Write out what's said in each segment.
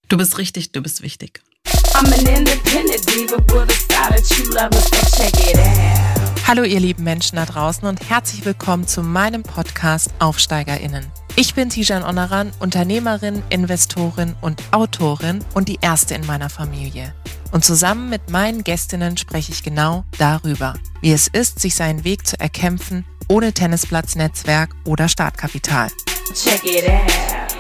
Du bist richtig, du bist wichtig. Hallo ihr lieben Menschen da draußen und herzlich willkommen zu meinem Podcast AufsteigerInnen. Ich bin Tijan Onaran, Unternehmerin, Investorin und Autorin und die erste in meiner Familie. Und zusammen mit meinen Gästinnen spreche ich genau darüber, wie es ist, sich seinen Weg zu erkämpfen, ohne Tennisplatz-Netzwerk oder Startkapital. Check it out.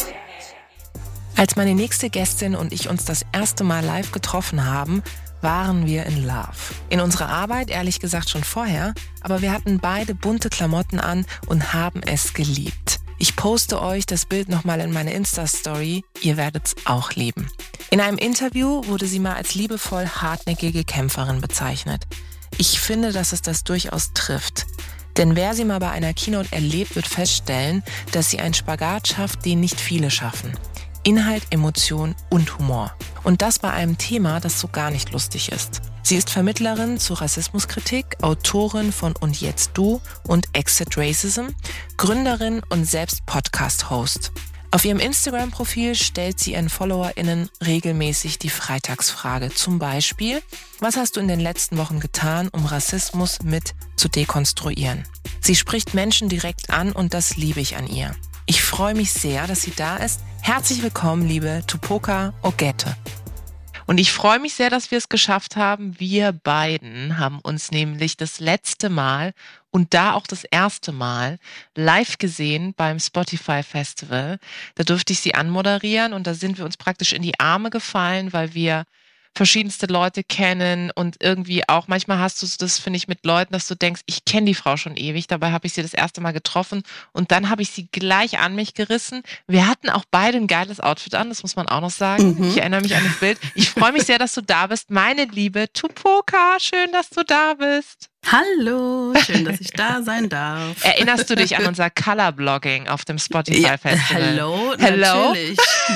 Als meine nächste Gästin und ich uns das erste Mal live getroffen haben, waren wir in Love. In unserer Arbeit, ehrlich gesagt schon vorher, aber wir hatten beide bunte Klamotten an und haben es geliebt. Ich poste euch das Bild nochmal in meine Insta-Story, ihr werdet's auch lieben. In einem Interview wurde sie mal als liebevoll hartnäckige Kämpferin bezeichnet. Ich finde, dass es das durchaus trifft. Denn wer sie mal bei einer Keynote erlebt, wird feststellen, dass sie einen Spagat schafft, den nicht viele schaffen. Inhalt, Emotion und Humor. Und das bei einem Thema, das so gar nicht lustig ist. Sie ist Vermittlerin zu Rassismuskritik, Autorin von Und jetzt du und Exit Racism, Gründerin und selbst Podcast-Host. Auf ihrem Instagram-Profil stellt sie ihren FollowerInnen regelmäßig die Freitagsfrage. Zum Beispiel, was hast du in den letzten Wochen getan, um Rassismus mit zu dekonstruieren? Sie spricht Menschen direkt an und das liebe ich an ihr. Ich freue mich sehr, dass sie da ist. Herzlich willkommen, liebe Tupoka Ogette. Und ich freue mich sehr, dass wir es geschafft haben. Wir beiden haben uns nämlich das letzte Mal und da auch das erste Mal live gesehen beim Spotify Festival. Da durfte ich sie anmoderieren und da sind wir uns praktisch in die Arme gefallen, weil wir verschiedenste Leute kennen und irgendwie auch, manchmal hast du das, finde ich, mit Leuten, dass du denkst, ich kenne die Frau schon ewig, dabei habe ich sie das erste Mal getroffen und dann habe ich sie gleich an mich gerissen. Wir hatten auch beide ein geiles Outfit an, das muss man auch noch sagen. Ich erinnere mich an das Bild. Ich freue mich sehr, dass du da bist, meine liebe Tupoka, schön, dass du da bist. Hallo, schön, dass ich da sein darf. Erinnerst du dich an unser Colorblogging auf dem Spotify Festival? Hello, natürlich.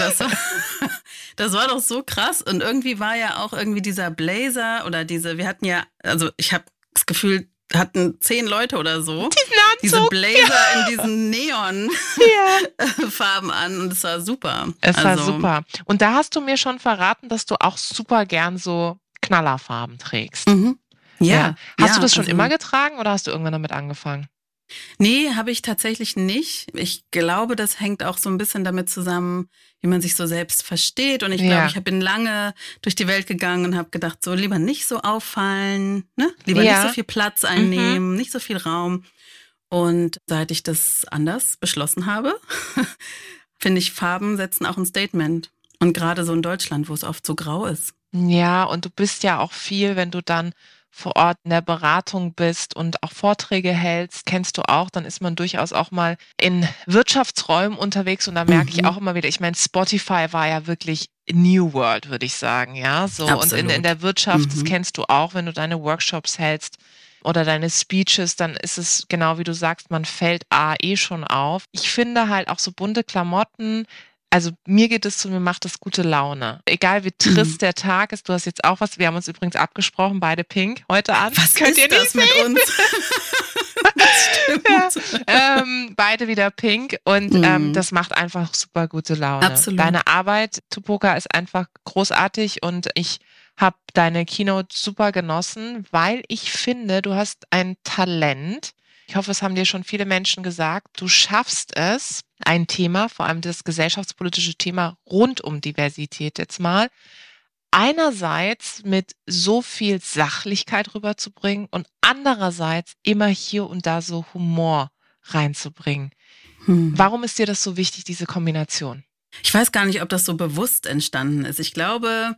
Das war doch so krass. Und irgendwie war ja auch irgendwie dieser Blazer oder wir hatten ja, also ich habe das Gefühl, hatten 10 Leute oder so diese Blazer in diesen Neon-Farben an und es war super. Es war super. Und da hast du mir schon verraten, dass du auch super gern so Knallerfarben trägst. Mhm. Ja. Hast du das schon immer getragen oder hast du irgendwann damit angefangen? Nee, habe ich tatsächlich nicht. Ich glaube, das hängt auch so ein bisschen damit zusammen, wie man sich so selbst versteht. Und ich glaube, ich bin lange durch die Welt gegangen und habe gedacht, so lieber nicht so auffallen, ne? Lieber nicht so viel Platz einnehmen, nicht so viel Raum. Und seit ich das anders beschlossen habe, finde ich, Farben setzen auch ein Statement. Und gerade so in Deutschland, wo es oft so grau ist. Ja, und du bist ja auch viel, wenn du dann vor Ort in der Beratung bist und auch Vorträge hältst, kennst du auch, dann ist man durchaus auch mal in Wirtschaftsräumen unterwegs und da merke ich auch immer wieder, ich meine, Spotify war ja wirklich New World, würde ich sagen, ja, so. Absolut. Und in der Wirtschaft, das kennst du auch, wenn du deine Workshops hältst oder deine Speeches, dann ist es genau wie du sagst, man fällt schon auf. Ich finde halt auch so bunte Klamotten, also mir geht es so, mir macht das gute Laune. Egal wie trist der Tag ist, du hast jetzt auch was, wir haben uns übrigens abgesprochen, beide pink heute an. Was könnt ihr das mit uns? Das stimmt. Beide wieder pink und das macht einfach super gute Laune. Absolut. Deine Arbeit, Tupoka, ist einfach großartig und ich habe deine Keynote super genossen, weil ich finde, du hast ein Talent. Ich hoffe, es haben dir schon viele Menschen gesagt. Du schaffst es, ein Thema, vor allem das gesellschaftspolitische Thema rund um Diversität jetzt mal, einerseits mit so viel Sachlichkeit rüberzubringen und andererseits immer hier und da so Humor reinzubringen. Warum ist dir das so wichtig, diese Kombination? Ich weiß gar nicht, ob das so bewusst entstanden ist. Ich glaube,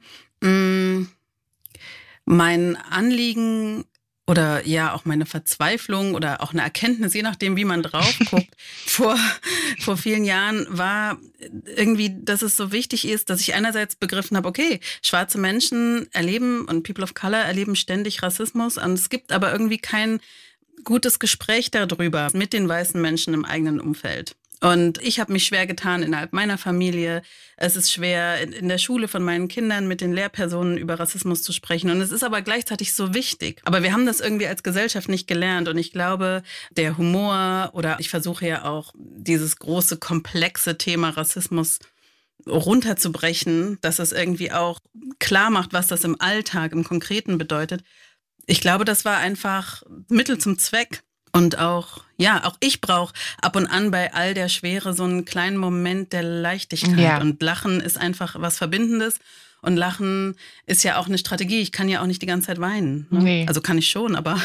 mein Anliegen oder ja auch meine Verzweiflung oder auch eine Erkenntnis, je nachdem, wie man drauf guckt, vor vielen Jahren war irgendwie, dass es so wichtig ist, dass ich einerseits begriffen habe, okay, schwarze Menschen erleben und People of Color erleben ständig Rassismus und es gibt aber irgendwie kein gutes Gespräch darüber mit den weißen Menschen im eigenen Umfeld. Und ich habe mich schwer getan innerhalb meiner Familie. Es ist schwer in der Schule von meinen Kindern mit den Lehrpersonen über Rassismus zu sprechen. Und es ist aber gleichzeitig so wichtig. Aber wir haben das irgendwie als Gesellschaft nicht gelernt. Und ich glaube, der Humor oder ich versuche ja auch dieses große, komplexe Thema Rassismus runterzubrechen, dass es irgendwie auch klar macht, was das im Alltag, im Konkreten bedeutet. Ich glaube, das war einfach Mittel zum Zweck. Und auch ich brauche ab und an bei all der Schwere so einen kleinen Moment der Leichtigkeit. Ja. Und Lachen ist einfach was Verbindendes. Und Lachen ist ja auch eine Strategie. Ich kann ja auch nicht die ganze Zeit weinen. Ne? Nee. Also kann ich schon, aber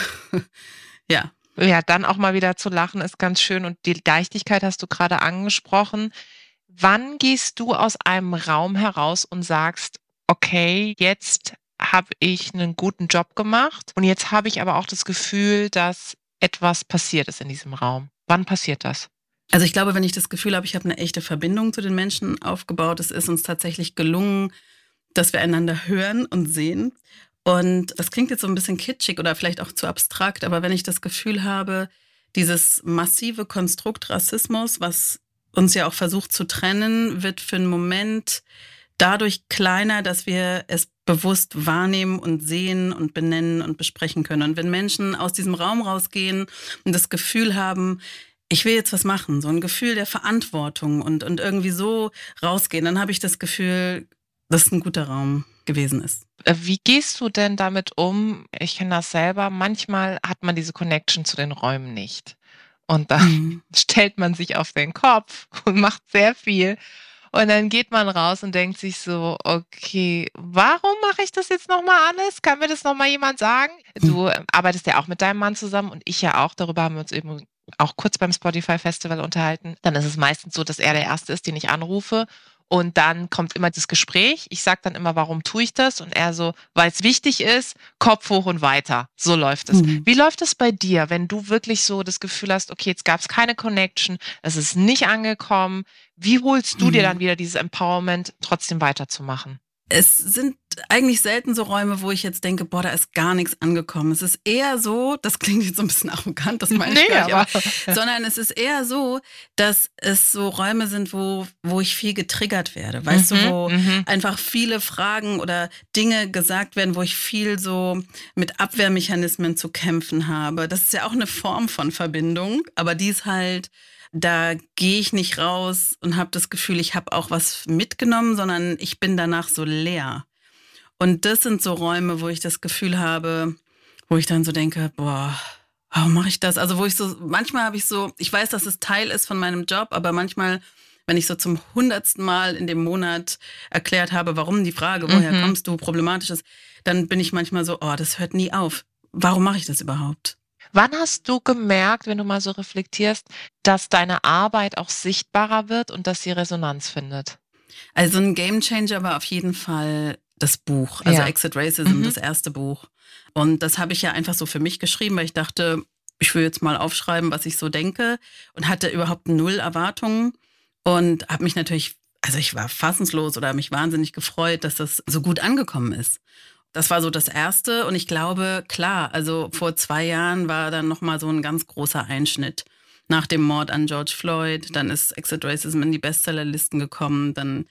ja. Ja, dann auch mal wieder zu lachen ist ganz schön. Und die Leichtigkeit hast du gerade angesprochen. Wann gehst du aus einem Raum heraus und sagst, okay, jetzt habe ich einen guten Job gemacht und jetzt habe ich aber auch das Gefühl, dass etwas passiert ist in diesem Raum. Wann passiert das? Also ich glaube, wenn ich das Gefühl habe, ich habe eine echte Verbindung zu den Menschen aufgebaut, es ist uns tatsächlich gelungen, dass wir einander hören und sehen. Und das klingt jetzt so ein bisschen kitschig oder vielleicht auch zu abstrakt, aber wenn ich das Gefühl habe, dieses massive Konstrukt Rassismus, was uns ja auch versucht zu trennen, wird für einen Moment dadurch kleiner, dass wir es bewusst wahrnehmen und sehen und benennen und besprechen können. Und wenn Menschen aus diesem Raum rausgehen und das Gefühl haben, ich will jetzt was machen, so ein Gefühl der Verantwortung und irgendwie so rausgehen, dann habe ich das Gefühl, dass es ein guter Raum gewesen ist. Wie gehst du denn damit um? Ich kenne das selber. Manchmal hat man diese Connection zu den Räumen nicht. Und dann stellt man sich auf den Kopf und macht sehr viel. Und dann geht man raus und denkt sich so, okay, warum mache ich das jetzt nochmal alles? Kann mir das nochmal jemand sagen? Du arbeitest ja auch mit deinem Mann zusammen und ich ja auch. Darüber haben wir uns eben auch kurz beim Spotify Festival unterhalten. Dann ist es meistens so, dass er der Erste ist, den ich anrufe. Und dann kommt immer das Gespräch. Ich sage dann immer, warum tue ich das? Und er so, weil es wichtig ist, Kopf hoch und weiter. So läuft es. Wie läuft es bei dir, wenn du wirklich so das Gefühl hast, okay, jetzt gab es keine Connection, es ist nicht angekommen. Wie holst du dir dann wieder dieses Empowerment, trotzdem weiterzumachen? Es sind eigentlich selten so Räume, wo ich jetzt denke, boah, da ist gar nichts angekommen. Es ist eher so, das klingt jetzt so ein bisschen arrogant, das meine ich gar nicht, aber, sondern es ist eher so, dass es so Räume sind, wo ich viel getriggert werde. Weißt du, wo einfach viele Fragen oder Dinge gesagt werden, wo ich viel so mit Abwehrmechanismen zu kämpfen habe. Das ist ja auch eine Form von Verbindung, aber die ist halt, da gehe ich nicht raus und habe das Gefühl, ich habe auch was mitgenommen, sondern ich bin danach so leer. Und das sind so Räume, wo ich das Gefühl habe, wo ich dann so denke, boah, warum mache ich das? Also wo ich so, manchmal habe ich so, ich weiß, dass es Teil ist von meinem Job, aber manchmal, wenn ich so zum 100. Mal in dem Monat erklärt habe, warum die Frage, woher kommst du, problematisch ist, dann bin ich manchmal so, oh, das hört nie auf. Warum mache ich das überhaupt? Wann hast du gemerkt, wenn du mal so reflektierst, dass deine Arbeit auch sichtbarer wird und dass sie Resonanz findet? Also ein Gamechanger war auf jeden Fall das Buch, also Exit Racism, das erste Buch. Und das habe ich ja einfach so für mich geschrieben, weil ich dachte, ich will jetzt mal aufschreiben, was ich so denke und hatte überhaupt 0 Erwartungen und habe mich natürlich, also ich war fassungslos oder mich wahnsinnig gefreut, dass das so gut angekommen ist. Das war so das Erste und ich glaube, klar, also vor 2 Jahren war dann nochmal so ein ganz großer Einschnitt. Nach dem Mord an George Floyd, dann ist Exit Racism in die Bestsellerlisten gekommen, dann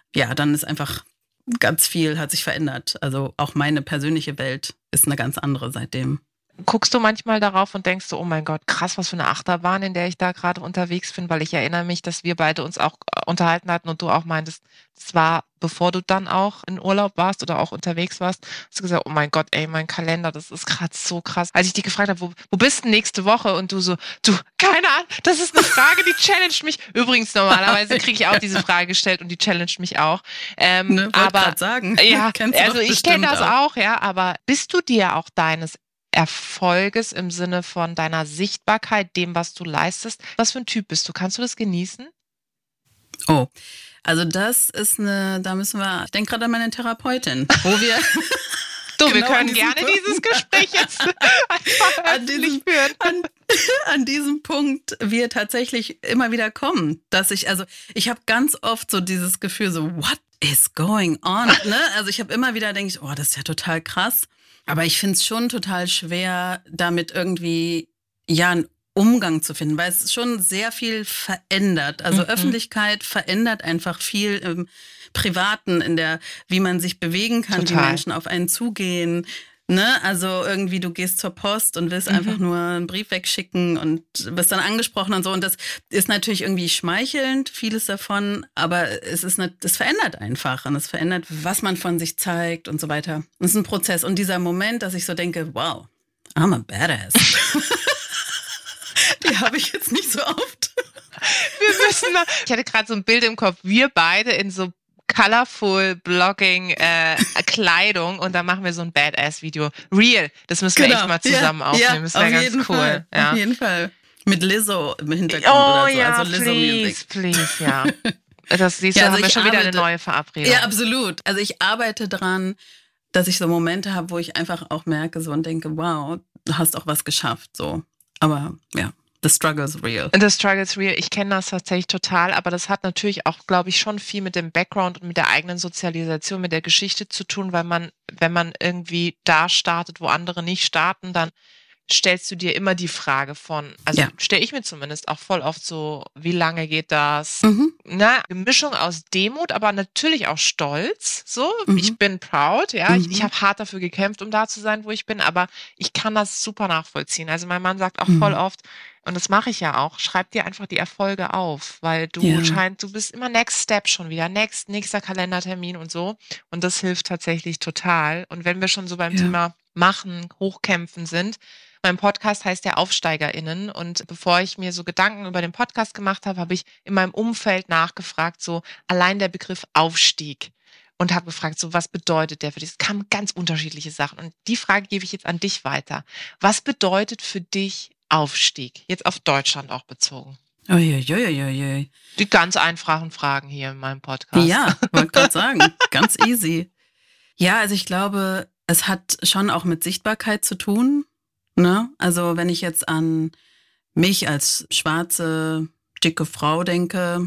ist einfach ganz viel, hat sich verändert. Also auch meine persönliche Welt ist eine ganz andere seitdem. Guckst du manchmal darauf und denkst so, oh mein Gott, krass, was für eine Achterbahn, in der ich da gerade unterwegs bin, weil ich erinnere mich, dass wir beide uns auch unterhalten hatten und du auch meintest, das war, bevor du dann auch in Urlaub warst oder auch unterwegs warst, hast du gesagt, oh mein Gott, ey, mein Kalender, das ist gerade so krass. Als ich dich gefragt habe, wo bist du nächste Woche? Und du so, keine Ahnung, das ist eine Frage, die challenged mich. Übrigens, normalerweise kriege ich auch diese Frage gestellt und die challenged mich auch. Aber sagen. Ja, also ich kenne das auch, ja, aber bist du dir auch deines Erfolges im Sinne von deiner Sichtbarkeit, dem, was du leistest? Was für ein Typ bist du? Kannst du das genießen? Oh, also das ist da müssen wir, ich denke gerade an meine Therapeutin, wo wir... Wir können gerne dieses Gespräch jetzt einfach führen. An diesem Punkt wir tatsächlich immer wieder kommen, dass ich habe ganz oft so dieses Gefühl so, what is going on? Ne? Also ich habe immer wieder, denke ich, oh, das ist ja total krass. Aber ich finde es schon total schwer, damit irgendwie einen Umgang zu finden, weil es schon sehr viel verändert. Also Öffentlichkeit verändert einfach viel im Privaten, wie man sich bewegen kann, Total. wie Menschen auf einen zugehen. Ne? Also irgendwie du gehst zur Post und willst einfach nur einen Brief wegschicken und wirst dann angesprochen und so. Und das ist natürlich irgendwie schmeichelnd, vieles davon, aber es verändert einfach und es verändert, was man von sich zeigt und so weiter. Es ist ein Prozess. Und dieser Moment, dass ich so denke, wow, I'm a badass. Die habe ich jetzt nicht so oft. Wir müssen mal. Ich hatte gerade so ein Bild im Kopf, wir beide in so colorful Blogging Kleidung und dann machen wir so ein Badass-Video. Real, das müssen wir echt mal zusammen aufnehmen. Das wäre ganz cool. Fall. Ja. Auf jeden Fall. Mit Lizzo im Hintergrund oder so. Ja, also Lizzo Music. Please, ja. Das siehst du, also haben wir schon wieder eine neue Verabredung. Ja, absolut. Also ich arbeite dran, dass ich so Momente habe, wo ich einfach auch merke so und denke, wow, du hast auch was geschafft. So. Aber ja. The struggle is real. The struggle is real. Ich kenne das tatsächlich total, aber das hat natürlich auch, glaube ich, schon viel mit dem Background und mit der eigenen Sozialisation, mit der Geschichte zu tun, weil wenn man irgendwie da startet, wo andere nicht starten, dann stellst du dir immer die Frage stelle ich mir zumindest auch voll oft so, wie lange geht das? Eine Mischung aus Demut, aber natürlich auch Stolz. So, ich bin proud, ja. Ich habe hart dafür gekämpft, um da zu sein, wo ich bin, aber ich kann das super nachvollziehen. Also mein Mann sagt auch voll oft, und das mache ich ja auch, schreib dir einfach die Erfolge auf, weil du bist immer Next Step schon wieder, nächster Kalendertermin und so. Und das hilft tatsächlich total. Und wenn wir schon so beim Thema Machen, Hochkämpfen sind, mein Podcast heißt ja AufsteigerInnen und bevor ich mir so Gedanken über den Podcast gemacht habe, habe ich in meinem Umfeld nachgefragt, so allein der Begriff Aufstieg und habe gefragt, so was bedeutet der für dich? Es kamen ganz unterschiedliche Sachen und die Frage gebe ich jetzt an dich weiter. Was bedeutet für dich Aufstieg? Jetzt auf Deutschland auch bezogen. Uiuiuiui. Die ganz einfachen Fragen hier in meinem Podcast. Ja, wollte gerade sagen, ganz easy. Ja, also ich glaube, es hat schon auch mit Sichtbarkeit zu tun. Ne? Also wenn ich jetzt an mich als schwarze, dicke Frau denke,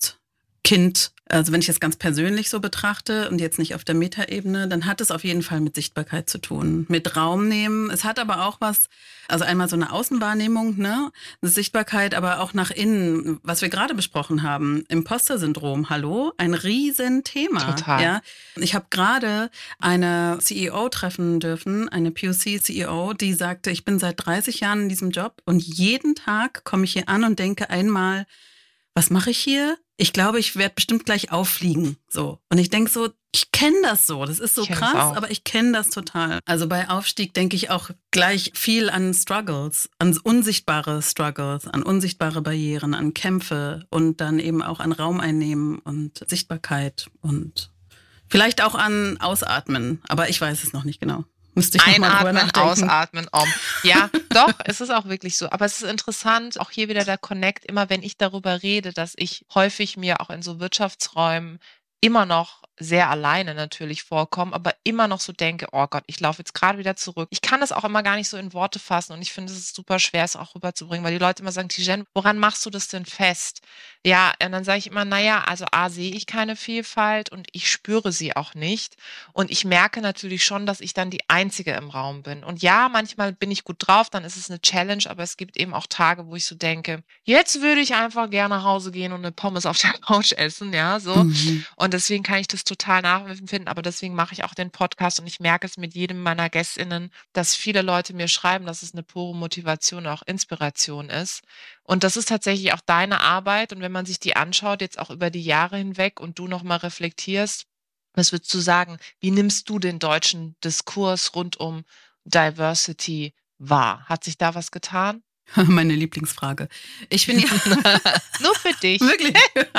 Ostkind, also wenn ich das ganz persönlich so betrachte und jetzt nicht auf der Metaebene, dann hat es auf jeden Fall mit Sichtbarkeit zu tun, mit Raum nehmen. Es hat aber auch was, also einmal so eine Außenwahrnehmung, ne, eine Sichtbarkeit, aber auch nach innen, was wir gerade besprochen haben, Imposter-Syndrom, hallo, ein Riesenthema. Total. Ja. Ich habe gerade eine CEO treffen dürfen, eine POC-CEO, die sagte, ich bin seit 30 Jahren in diesem Job und jeden Tag komme ich hier an und denke einmal, was mache ich hier? Ich glaube, ich werde bestimmt gleich auffliegen. So. Und ich denke so, ich kenne das so. Das ist so krass, aber ich kenne das total. Also bei Aufstieg denke ich auch gleich viel an Struggles, an unsichtbare Struggles, an unsichtbare Barrieren, an Kämpfe und dann eben auch an Raum einnehmen und Sichtbarkeit und vielleicht auch an Ausatmen. Aber ich weiß es noch nicht genau. Müsste ich noch mal drüber nachdenken. Ausatmen, Ja, doch, es ist auch wirklich so. Aber es ist interessant, auch hier wieder der Connect, immer wenn ich darüber rede, dass ich häufig mir auch in so Wirtschaftsräumen immer noch sehr alleine natürlich vorkomme, aber immer noch so denke, oh Gott, ich laufe jetzt gerade wieder zurück. Ich kann das auch immer gar nicht so in Worte fassen und ich finde, es ist super schwer, es auch rüberzubringen, weil die Leute immer sagen, Tijen, woran machst du das denn fest? Ja, und dann sage ich immer, naja, also A, sehe ich keine Vielfalt und ich spüre sie auch nicht und ich merke natürlich schon, dass ich dann die Einzige im Raum bin. Und ja, manchmal bin ich gut drauf, dann ist es eine Challenge, aber es gibt eben auch Tage, wo ich so denke, jetzt würde ich einfach gerne nach Hause gehen und eine Pommes auf der Couch essen, ja, so. Und deswegen kann ich das total nachempfinden, aber deswegen mache ich auch den Podcast und ich merke es mit jedem meiner GästInnen, dass viele Leute mir schreiben, dass es eine pure Motivation und auch Inspiration ist. Und das ist tatsächlich auch deine Arbeit und wenn man sich die anschaut, jetzt auch über die Jahre hinweg und du nochmal reflektierst, was würdest du sagen, wie nimmst du den deutschen Diskurs rund um Diversity wahr? Hat sich da was getan? Meine Lieblingsfrage. Ich bin ja nur für dich. Wirklich?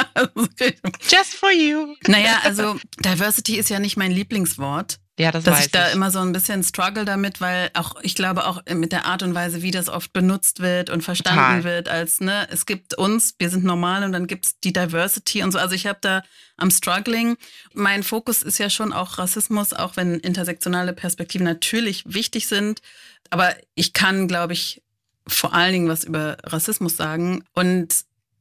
Just for you. Naja, also Diversity ist ja nicht mein Lieblingswort. Ja, das dass weiß ich da immer so ein bisschen struggle damit, weil auch, ich glaube auch mit der Art und Weise, wie das oft benutzt wird und verstanden wird als, ne, es gibt uns, wir sind normal und dann gibt's die Diversity und so. Also ich habe da am struggling. Mein Fokus ist ja schon auch Rassismus, auch wenn intersektionale Perspektiven natürlich wichtig sind. Aber ich kann, glaube ich, vor allen Dingen was über Rassismus sagen. Und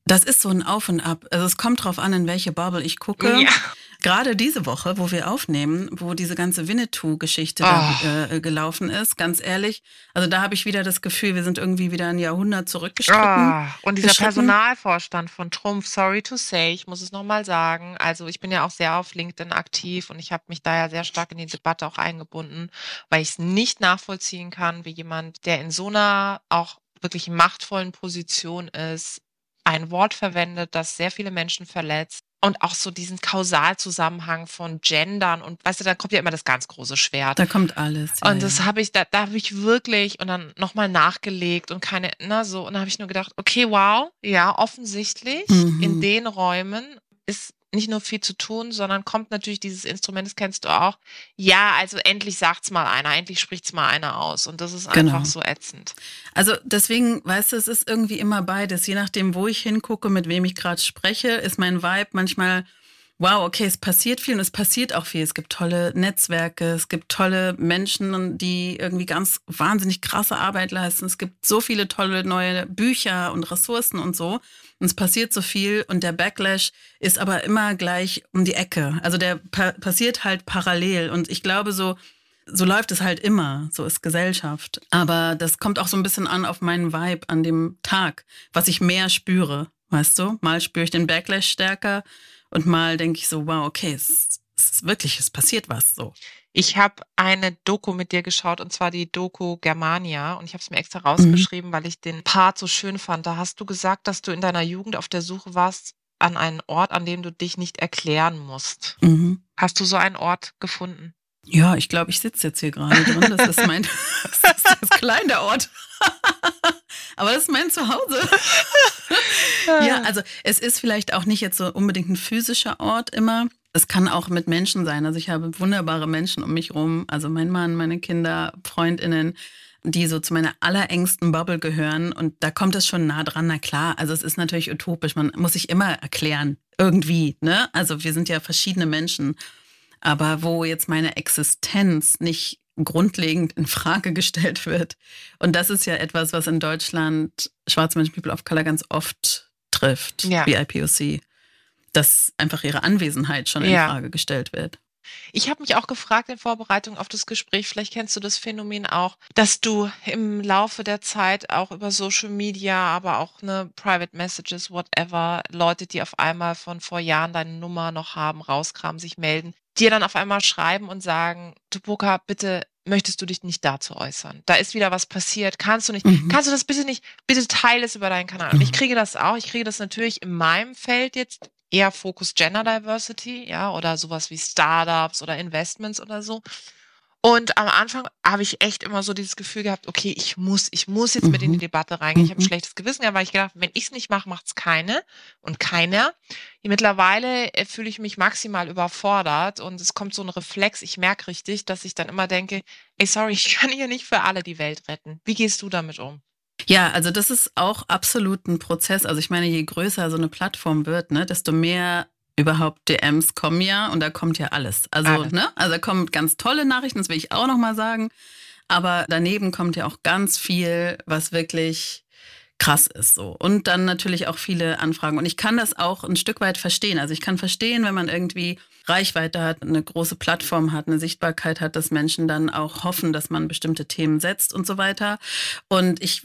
Das ist so ein Auf und Ab. Also es kommt drauf an, in welche Bubble ich gucke. Ja. Gerade diese Woche, wo wir aufnehmen, wo diese ganze Winnetou-Geschichte da gelaufen ist, ganz ehrlich. Also da habe ich wieder das Gefühl, wir sind irgendwie wieder ein Jahrhundert zurückgeschritten. Und dieser Personalvorstand von Trumpf, sorry to say, ich muss es nochmal sagen, also ich bin ja auch sehr auf LinkedIn aktiv und ich habe mich da ja sehr stark in die Debatte auch eingebunden, weil ich es nicht nachvollziehen kann, wie jemand, der in so einer auch wirklich machtvollen Position ist, ein Wort verwendet, das sehr viele Menschen verletzt und auch so diesen Kausalzusammenhang von Gendern und weißt du, da kommt ja immer das ganz große Schwert. Da kommt alles. Und das habe ich, da habe ich wirklich und dann nochmal nachgelegt und keine, so, und dann habe ich nur gedacht, okay, wow, ja, offensichtlich in den Räumen ist nicht nur viel zu tun, sondern kommt natürlich dieses Instrument, das kennst du auch. Ja, also endlich sagt's mal einer, endlich spricht's mal einer aus. Und das ist einfach so ätzend. Also deswegen, weißt du, es ist irgendwie immer beides. Je nachdem, wo ich hingucke, mit wem ich gerade spreche, ist mein Vibe manchmal, wow, okay, es passiert viel und es passiert auch viel. Es gibt tolle Netzwerke, es gibt tolle Menschen, die irgendwie ganz wahnsinnig krasse Arbeit leisten. Es gibt so viele tolle neue Bücher und Ressourcen und so. Und es passiert so viel und der Backlash ist aber immer gleich um die Ecke. Also der passiert halt parallel und ich glaube so läuft es halt immer, so ist Gesellschaft. Aber das kommt auch so ein bisschen an auf meinen Vibe an dem Tag, was ich mehr spüre, weißt du? Mal spüre ich den Backlash stärker und mal denke ich so, wow, okay, es ist wirklich, es passiert was so. Ich habe eine Doku mit dir geschaut und zwar die Doku Germania und ich habe es mir extra rausgeschrieben, weil ich den Part so schön fand. Da hast du gesagt, dass du in deiner Jugend auf der Suche warst an einen Ort, an dem du dich nicht erklären musst. Hast du so einen Ort gefunden? Ja, ich glaube, ich sitze jetzt hier gerade drin. Das ist das klein, der Ort. Aber das ist mein Zuhause. Ja, also es ist vielleicht auch nicht jetzt so unbedingt ein physischer Ort immer. Es kann auch mit Menschen sein. Also ich habe wunderbare Menschen um mich rum. Also mein Mann, meine Kinder, FreundInnen, die so zu meiner allerengsten Bubble gehören. Und da kommt es schon nah dran. Na klar, also es ist natürlich utopisch. Man muss sich immer erklären. Irgendwie, ne? Also wir sind ja verschiedene Menschen. Aber wo jetzt meine Existenz nicht grundlegend in Frage gestellt wird. Und das ist ja etwas, was in Deutschland schwarze Menschen, People of Color ganz oft trifft, BIPOC. Dass einfach ihre Anwesenheit schon in Frage gestellt wird. Ich habe mich auch gefragt in Vorbereitung auf das Gespräch, vielleicht kennst du das Phänomen auch, dass du im Laufe der Zeit auch über Social Media, aber auch Private Messages, whatever, Leute, die auf einmal von vor Jahren deine Nummer noch haben, rauskramen, sich melden, dir dann auf einmal schreiben und sagen, Tupoka, bitte möchtest du dich nicht dazu äußern? Da ist wieder was passiert, kannst du das bitte nicht, bitte teile es über deinen Kanal. Und ich kriege das natürlich in meinem Feld jetzt eher Fokus Gender Diversity, ja, oder sowas wie Startups oder Investments oder so. Und am Anfang habe ich echt immer so dieses Gefühl gehabt, okay, ich muss jetzt mit in die Debatte reingehen. Ich habe ein schlechtes Gewissen, ja, weil ich gedacht, wenn ich es nicht mache, macht es keine und keiner. Mittlerweile fühle ich mich maximal überfordert und es kommt so ein Reflex. Ich merke richtig, dass ich dann immer denke, ey, sorry, ich kann hier nicht für alle die Welt retten. Wie gehst du damit um? Ja, also das ist auch absolut ein Prozess. Also ich meine, je größer so eine Plattform wird, ne, desto mehr überhaupt DMs kommen ja und da kommt ja alles. Also, Alles. ne, also da kommen ganz tolle Nachrichten, das will ich auch nochmal sagen. Aber daneben kommt ja auch ganz viel, was wirklich krass ist so. Und dann natürlich auch viele Anfragen. Und ich kann das auch ein Stück weit verstehen. Also ich kann verstehen, wenn man irgendwie Reichweite hat, eine große Plattform hat, eine Sichtbarkeit hat, dass Menschen dann auch hoffen, dass man bestimmte Themen setzt und so weiter. Und ich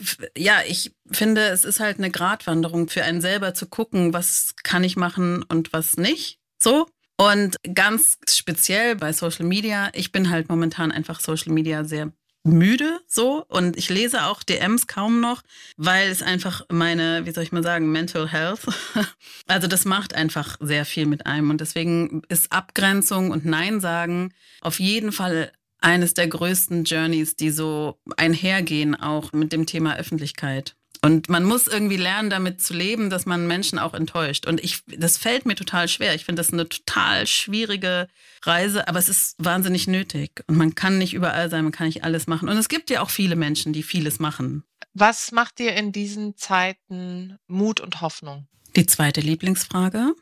finde, es ist halt eine Gratwanderung für einen selber zu gucken, was kann ich machen und was nicht. So. Und ganz speziell bei Social Media, ich bin halt momentan einfach Social Media sehr müde so und ich lese auch DMs kaum noch, weil es einfach meine, wie soll ich mal sagen, Mental Health, also das macht einfach sehr viel mit einem und deswegen ist Abgrenzung und Nein sagen auf jeden Fall eines der größten Journeys, die so einhergehen auch mit dem Thema Öffentlichkeit. Und man muss irgendwie lernen, damit zu leben, dass man Menschen auch enttäuscht. Und das fällt mir total schwer. Ich finde das eine total schwierige Reise, aber es ist wahnsinnig nötig. Und man kann nicht überall sein, man kann nicht alles machen. Und es gibt ja auch viele Menschen, die vieles machen. Was macht dir in diesen Zeiten Mut und Hoffnung? Die zweite Lieblingsfrage.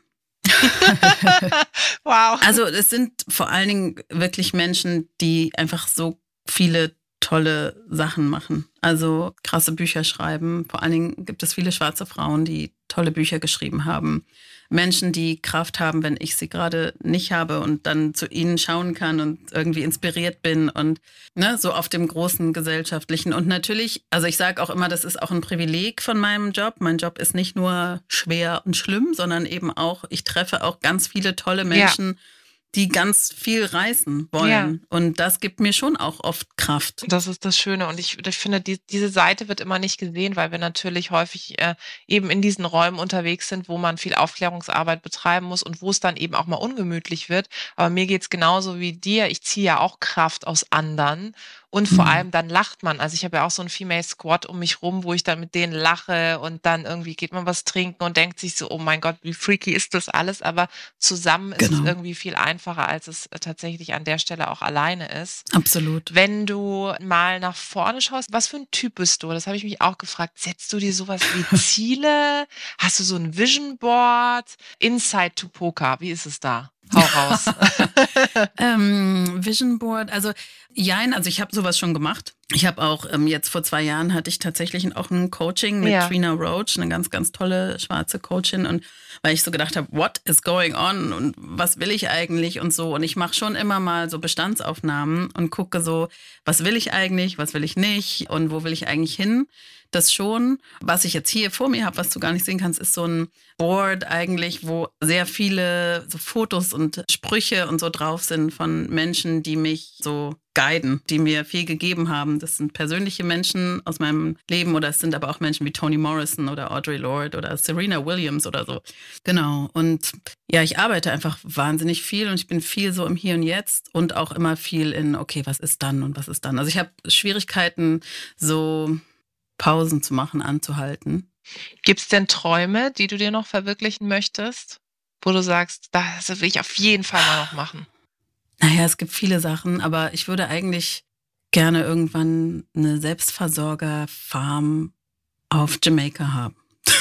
Wow. Also es sind vor allen Dingen wirklich Menschen, die einfach so viele tolle Sachen machen. Also krasse Bücher schreiben. Vor allen Dingen gibt es viele schwarze Frauen, die tolle Bücher geschrieben haben. Menschen, die Kraft haben, wenn ich sie gerade nicht habe und dann zu ihnen schauen kann und irgendwie inspiriert bin und so auf dem großen gesellschaftlichen. Und natürlich, also ich sage auch immer, das ist auch ein Privileg von meinem Job. Mein Job ist nicht nur schwer und schlimm, sondern eben auch, ich treffe auch ganz viele tolle Menschen, die ganz viel reißen wollen. Ja. Und das gibt mir schon auch oft Kraft. Das ist das Schöne. Und ich finde, diese Seite wird immer nicht gesehen, weil wir natürlich häufig eben in diesen Räumen unterwegs sind, wo man viel Aufklärungsarbeit betreiben muss und wo es dann eben auch mal ungemütlich wird. Aber mir geht's genauso wie dir. Ich ziehe ja auch Kraft aus anderen. Und vor allem dann lacht man. Also ich habe ja auch so einen Female Squad um mich rum, wo ich dann mit denen lache und dann irgendwie geht man was trinken und denkt sich so, oh mein Gott, wie freaky ist das alles? Aber zusammen ist es irgendwie viel einfacher, als es tatsächlich an der Stelle auch alleine ist. Absolut. Wenn du mal nach vorne schaust, was für ein Typ bist du? Das habe ich mich auch gefragt. Setzt du dir sowas wie Ziele? Hast du so ein Vision Board? Inside to Poker, wie ist es da? Hau raus. Vision Board, also ich habe sowas schon gemacht. Ich habe auch, jetzt vor 2 Jahren hatte ich tatsächlich auch ein Coaching mit Trina Roach, eine ganz, ganz tolle schwarze Coachin, und weil ich so gedacht habe, what is going on und was will ich eigentlich und so. Und ich mache schon immer mal so Bestandsaufnahmen und gucke so, was will ich eigentlich, was will ich nicht und wo will ich eigentlich hin. Das schon. Was ich jetzt hier vor mir habe, was du gar nicht sehen kannst, ist so ein Board eigentlich, wo sehr viele so Fotos und Sprüche und so drauf sind von Menschen, die mich so guiden, die mir viel gegeben haben. Das sind persönliche Menschen aus meinem Leben oder es sind aber auch Menschen wie Toni Morrison oder Audre Lorde oder Serena Williams oder so. Genau. Und ja, ich arbeite einfach wahnsinnig viel und ich bin viel so im Hier und Jetzt und auch immer viel in, okay, was ist dann und was ist dann? Also ich habe Schwierigkeiten, so Pausen zu machen, anzuhalten. Gibt's denn Träume, die du dir noch verwirklichen möchtest, wo du sagst, das will ich auf jeden Fall mal noch machen? Naja, es gibt viele Sachen, aber ich würde eigentlich gerne irgendwann eine Selbstversorger-Farm auf Jamaika haben.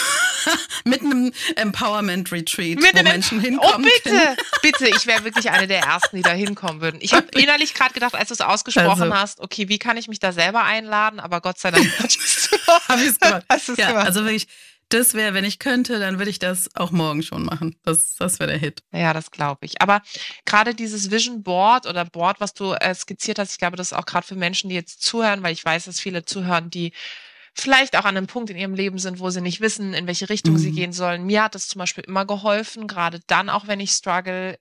Mit einem Empowerment-Retreat, wo Menschen hinkommen können. Bitte, ich wäre wirklich eine der Ersten, die da hinkommen würden. Ich habe innerlich gerade gedacht, als du es ausgesprochen hast, okay, wie kann ich mich da selber einladen? Aber Gott sei Dank habe ich es gemacht. Gemacht. Also wirklich, das wäre, wenn ich könnte, dann würde ich das auch morgen schon machen. Das wäre der Hit. Ja, das glaube ich. Aber gerade dieses Vision Board oder Board, was du skizziert hast, ich glaube, das ist auch gerade für Menschen, die jetzt zuhören, weil ich weiß, dass viele zuhören, die vielleicht auch an einem Punkt in ihrem Leben sind, wo sie nicht wissen, in welche Richtung sie gehen sollen. Mir hat das zum Beispiel immer geholfen, gerade dann, auch wenn ich struggle,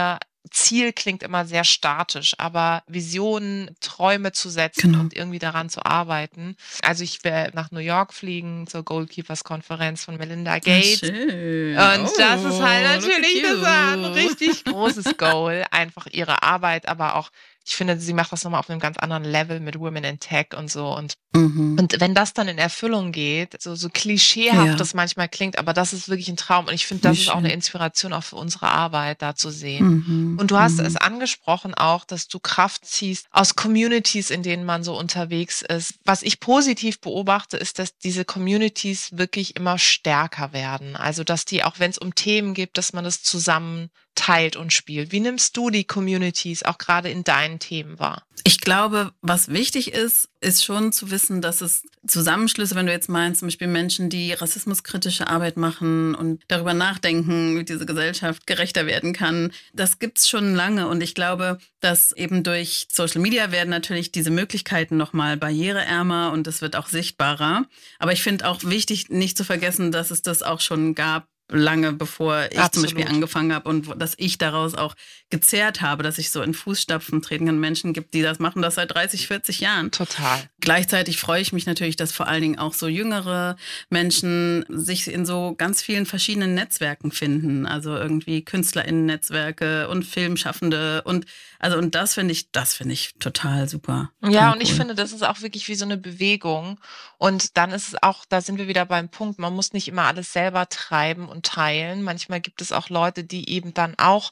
Ziel klingt immer sehr statisch, aber Visionen, Träume zu setzen und irgendwie daran zu arbeiten. Also ich werde nach New York fliegen zur Goalkeepers-Konferenz von Melinda Gates. Schön. Und das ist halt natürlich ein richtig großes Goal. Einfach ihre Arbeit, aber auch, ich finde, sie macht das nochmal auf einem ganz anderen Level mit Women in Tech und so. Und wenn das dann in Erfüllung geht, so klischeehaft das manchmal klingt, aber das ist wirklich ein Traum. Und ich finde, das ist auch eine Inspiration auch für unsere Arbeit, da zu sehen. Und du hast es angesprochen auch, dass du Kraft ziehst aus Communities, in denen man so unterwegs ist. Was ich positiv beobachte, ist, dass diese Communities wirklich immer stärker werden. Also, dass die, auch wenn es um Themen geht, dass man das zusammen teilt und spielt. Wie nimmst du die Communities auch gerade in deinen Themen wahr? Ich glaube, was wichtig ist schon zu wissen, dass es Zusammenschlüsse, wenn du jetzt meinst, zum Beispiel Menschen, die rassismuskritische Arbeit machen und darüber nachdenken, wie diese Gesellschaft gerechter werden kann, das gibt's schon lange. Und ich glaube, dass eben durch Social Media werden natürlich diese Möglichkeiten nochmal barriereärmer und es wird auch sichtbarer. Aber ich finde auch wichtig, nicht zu vergessen, dass es das auch schon gab, lange bevor ich zum Beispiel angefangen habe und dass ich daraus auch gezehrt habe, dass ich so in Fußstapfen treten kann. Menschen gibt, die das machen, das seit 30, 40 Jahren. Total. Gleichzeitig freue ich mich natürlich, dass vor allen Dingen auch so jüngere Menschen sich in so ganz vielen verschiedenen Netzwerken finden. Also irgendwie KünstlerInnen-Netzwerke und Filmschaffende und das finde ich total super. Ja, und ich finde, das ist auch wirklich wie so eine Bewegung. Und dann ist es auch, da sind wir wieder beim Punkt, man muss nicht immer alles selber treiben und teilen. Manchmal gibt es auch Leute, die eben dann auch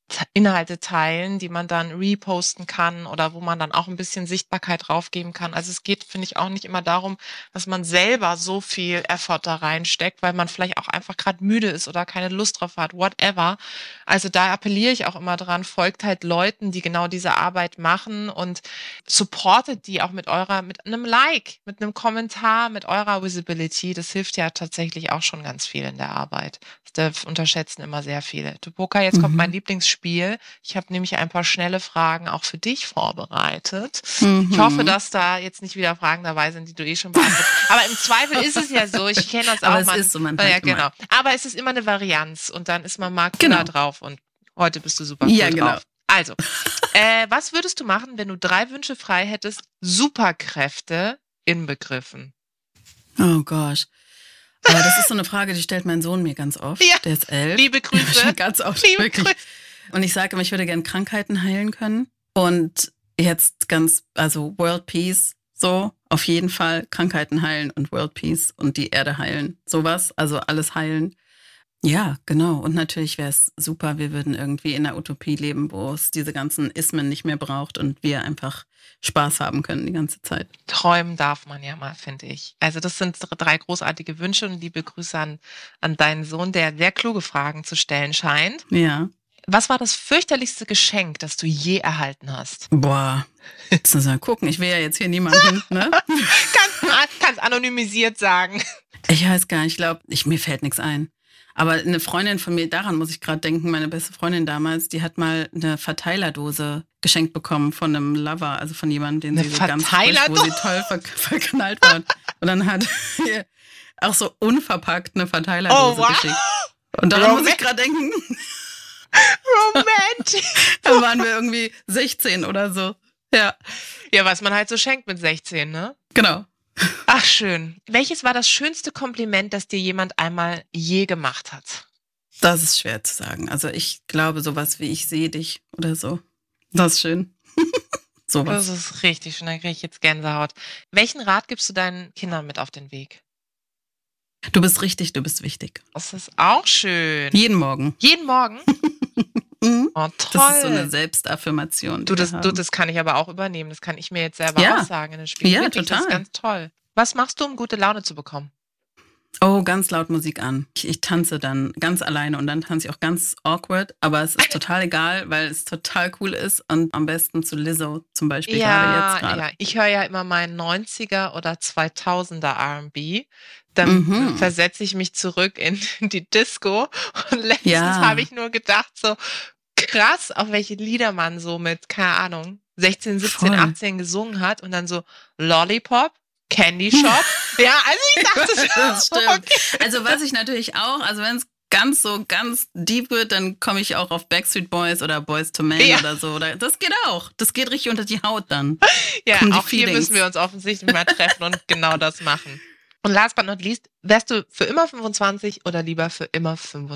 Inhalte teilen, die man dann reposten kann oder wo man dann auch ein bisschen Sichtbarkeit draufgeben kann. Also es geht, finde ich, auch nicht immer darum, dass man selber so viel Effort da reinsteckt, weil man vielleicht auch einfach gerade müde ist oder keine Lust drauf hat, whatever. Also da appelliere ich auch immer dran, folgt halt Leuten, die genau diese Arbeit machen und supportet die auch mit einem Like, mit einem Kommentar, mit eurer Visibility. Das hilft ja tatsächlich auch schon ganz viel in der Arbeit. Das unterschätzen immer sehr viele. Tupoka, jetzt kommt mein Lieblingsspiel. Ich habe nämlich ein paar schnelle Fragen auch für dich vorbereitet. Ich hoffe, dass da jetzt nicht wieder Fragen dabei sind, die du schon beantwortet. Aber im Zweifel ist es ja so. Ich kenne das Aber auch. es ist so, ja, genau. Aber es ist immer eine Varianz und dann ist man mal cooler drauf und heute bist du super cool drauf. Also, was würdest du machen, wenn du 3 Wünsche frei hättest? Superkräfte inbegriffen. Oh Gott. Aber das ist so eine Frage, die stellt mein Sohn mir ganz oft. Ja. Der ist 11. Liebe Grüße. Ganz oft, Liebe wirklich. Grüße. Und ich sage immer, ich würde gerne Krankheiten heilen können. Und jetzt also World Peace, so, auf jeden Fall Krankheiten heilen und World Peace und die Erde heilen. Sowas, also alles heilen. Ja, genau. Und natürlich wäre es super, wir würden irgendwie in einer Utopie leben, wo es diese ganzen Ismen nicht mehr braucht und wir einfach Spaß haben können die ganze Zeit. Träumen darf man ja mal, finde ich. Also das sind 3 großartige Wünsche und liebe Grüße an deinen Sohn, der sehr kluge Fragen zu stellen scheint. Ja. Was war das fürchterlichste Geschenk, das du je erhalten hast? Boah, jetzt muss mal gucken. Ich will ja jetzt hier niemanden, ne? Kannst anonymisiert sagen. Ich weiß gar nicht, ich glaube, mir fällt nichts ein. Aber eine Freundin von mir, daran muss ich gerade denken, meine beste Freundin damals, die hat mal eine Verteilerdose geschenkt bekommen von einem Lover, also von jemandem, den sie so ganz frisch, wo sie toll verknallt war. Und dann hat auch so unverpackt eine Verteilerdose geschickt. Und daran muss ich gerade denken. Romantisch. Da waren wir irgendwie 16 oder so. Ja. Ja, was man halt so schenkt mit 16, ne? Genau. Ach, schön. Welches war das schönste Kompliment, das dir jemand einmal je gemacht hat? Das ist schwer zu sagen. Also ich glaube sowas wie ich sehe dich oder so. Das ist schön. Sowas. Das ist richtig schön, da kriege ich jetzt Gänsehaut. Welchen Rat gibst du deinen Kindern mit auf den Weg? Du bist richtig, du bist wichtig. Das ist auch schön. Jeden Morgen. Jeden Morgen? Oh, toll. Das ist so eine Selbstaffirmation. Das kann ich aber auch übernehmen. Das kann ich mir jetzt selber auch sagen in den Spiel. Ja, wirklich, total. Das ist ganz toll. Was machst du, um gute Laune zu bekommen? Oh, ganz laut Musik an. Ich tanze dann ganz alleine und dann tanze ich auch ganz awkward, aber es ist total egal, weil es total cool ist und am besten zu Lizzo zum Beispiel gerade. Ja, ich höre ja immer meinen 90er oder 2000er R&B. Dann versetze ich mich zurück in die Disco und letztens habe ich nur gedacht, so krass, auf welche Lieder man so mit, keine Ahnung, 16, 17, 18 gesungen hat und dann so Lollipop, Candy Shop. Ja, also ich dachte, das stimmt. Okay. Also was ich natürlich auch, also wenn es ganz deep wird, dann komme ich auch auf Backstreet Boys oder Boyz II Men oder so. Das geht auch. Das geht richtig unter die Haut dann. Ja, auch hier müssen wir uns offensichtlich mal treffen und genau das machen. Und last but not least, wärst du für immer 25 oder lieber für immer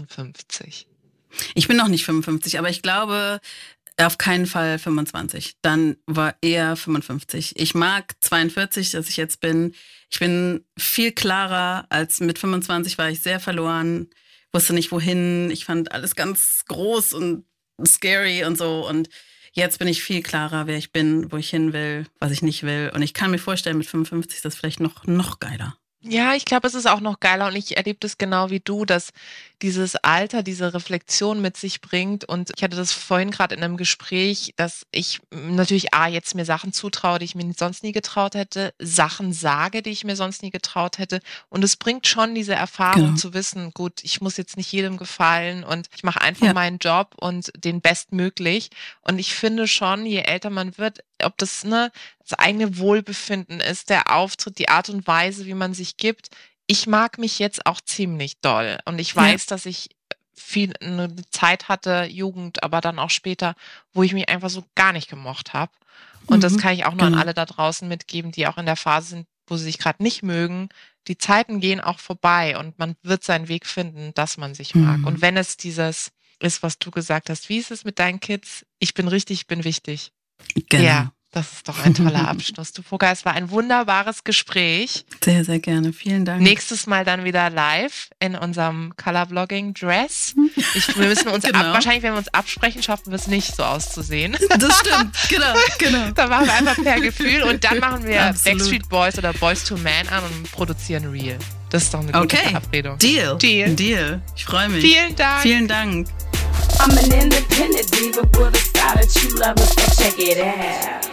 55? Ich bin noch nicht 55, aber ich glaube auf keinen Fall 25. Dann war eher 55. Ich mag 42, dass ich jetzt bin. Ich bin viel klarer als mit 25 war ich sehr verloren, wusste nicht wohin. Ich fand alles ganz groß und scary und so. Und jetzt bin ich viel klarer, wer ich bin, wo ich hin will, was ich nicht will. Und ich kann mir vorstellen, mit 55 ist das vielleicht noch geiler. Ja, ich glaube, es ist auch noch geiler und ich erlebe das genau wie du, dass dieses Alter, diese Reflexion mit sich bringt. Und ich hatte das vorhin gerade in einem Gespräch, dass ich natürlich jetzt mir Sachen zutraue, die ich mir sonst nie getraut hätte, Sachen sage, die ich mir sonst nie getraut hätte. Und es bringt schon diese Erfahrung zu wissen, gut, ich muss jetzt nicht jedem gefallen und ich mache einfach meinen Job und den bestmöglich. Und ich finde schon, je älter man wird, ob das das eigene Wohlbefinden ist, der Auftritt, die Art und Weise, wie man sich gibt. Ich mag mich jetzt auch ziemlich doll. Und ich weiß, dass ich eine Zeit hatte, Jugend, aber dann auch später, wo ich mich einfach so gar nicht gemocht habe. Und das kann ich auch nur an alle da draußen mitgeben, die auch in der Phase sind, wo sie sich gerade nicht mögen. Die Zeiten gehen auch vorbei und man wird seinen Weg finden, dass man sich mag. Und wenn es dieses ist, was du gesagt hast, wie ist es mit deinen Kids? Ich bin richtig, ich bin wichtig. Genau. Ja. Das ist doch ein toller Abschluss. Du Fugger, es war ein wunderbares Gespräch. Sehr, sehr gerne. Vielen Dank. Nächstes Mal dann wieder live in unserem Color-Vlogging-Dress. Wir müssen uns wahrscheinlich, wenn wir uns absprechen, schaffen wir es nicht, so auszusehen. Das stimmt, genau. Dann machen wir einfach per Gefühl und dann machen wir Absolut. Backstreet Boys oder Boyz II Men an und produzieren Reel. Das ist doch eine gute Verabredung. Deal. Ich freue mich. Vielen Dank. I'm an independent diva with a style that you love, so check it out.